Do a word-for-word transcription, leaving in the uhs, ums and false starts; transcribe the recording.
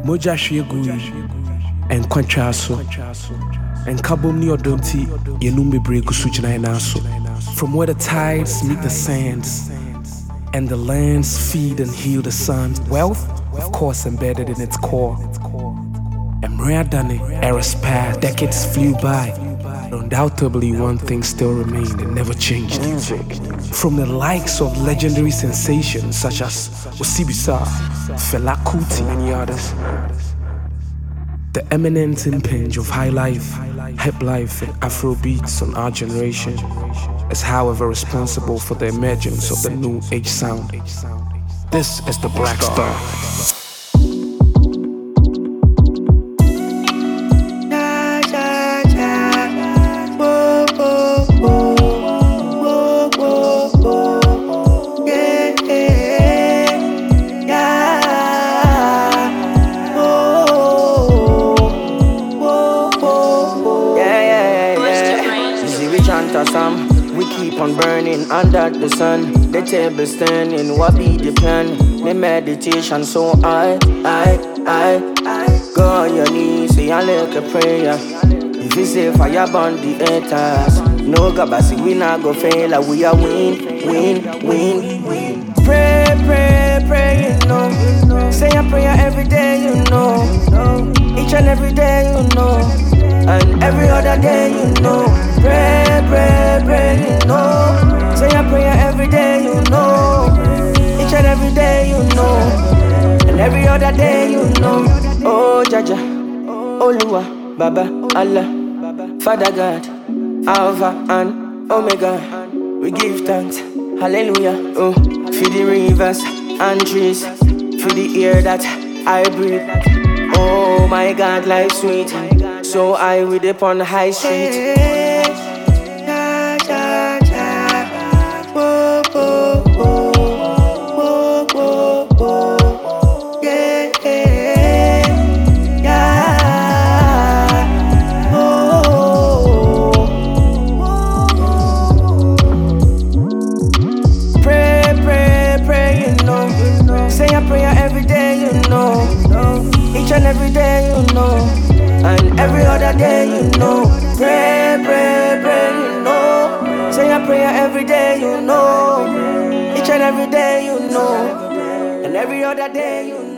Moja Shiegui and Quanchaso and Kabum Niodonti Yenumbi Bregusuchina Naso. From where the tides meet the sands and the lands feed and heal the sun, wealth, of course, embedded in its core. And rare Danny, eras passed, decades flew by. Undoubtedly, one thing still remained and never changed. From the likes of legendary sensations such as Osibisa, Fela Kuti, and many others, the eminent impinge of high life, hip life, and Afro beats on our generation is, however, responsible for the emergence of the new age sound. This is the Black Star. We keep on burning under the sun. The table standing, what be the plan? My meditation, so I, I, I, I go on your knees, say a little prayer. If you say fire burn the haters, no gabasi, we not go fail. We are win, win, win, win. Pray, pray, pray, you know. Say a prayer every day, you know. Each and every day, you know. And every other day, you know. Pray, pray, pray, you know. Say a prayer every day, you know. Each and every day, you know. And every other day, you know. Oh, Jaja, Oluwa, Baba, Allah, Father God, Alpha and Omega. We give thanks, hallelujah. Oh, for the rivers and trees, for the air that I breathe. Oh my God, life sweet. So I with upon the high street. Say a prayer every day, you know. Each and every day, you know. And every other day, you know. Pray, pray, pray, you know. Say a prayer every day, you know. Each and every day, you know. And every other day, you know.